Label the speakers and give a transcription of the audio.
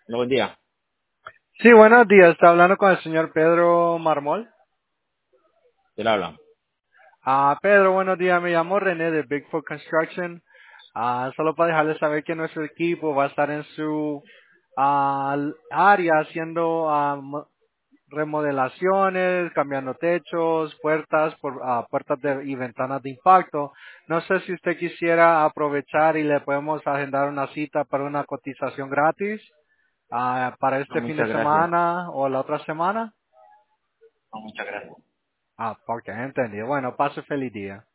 Speaker 1: Buen día,
Speaker 2: Sí, buenos días. Está hablando con el señor Pedro Marmol.
Speaker 1: te la hablan.
Speaker 2: Pedro, buenos días. Me llamo René de Bigfoot Construction. Solo para dejarle saber que nuestro equipo va a estar en su área haciendo remodelaciones, cambiando techos, puertas, y ventanas de impacto. No sé si usted quisiera aprovechar y le podemos agendar una cita para una cotización gratis para
Speaker 1: No,
Speaker 2: este fin de
Speaker 1: muchas gracias.
Speaker 2: semana o la otra semana.
Speaker 1: No, muchas gracias.
Speaker 2: Ok, entendido. Bueno, pase feliz día.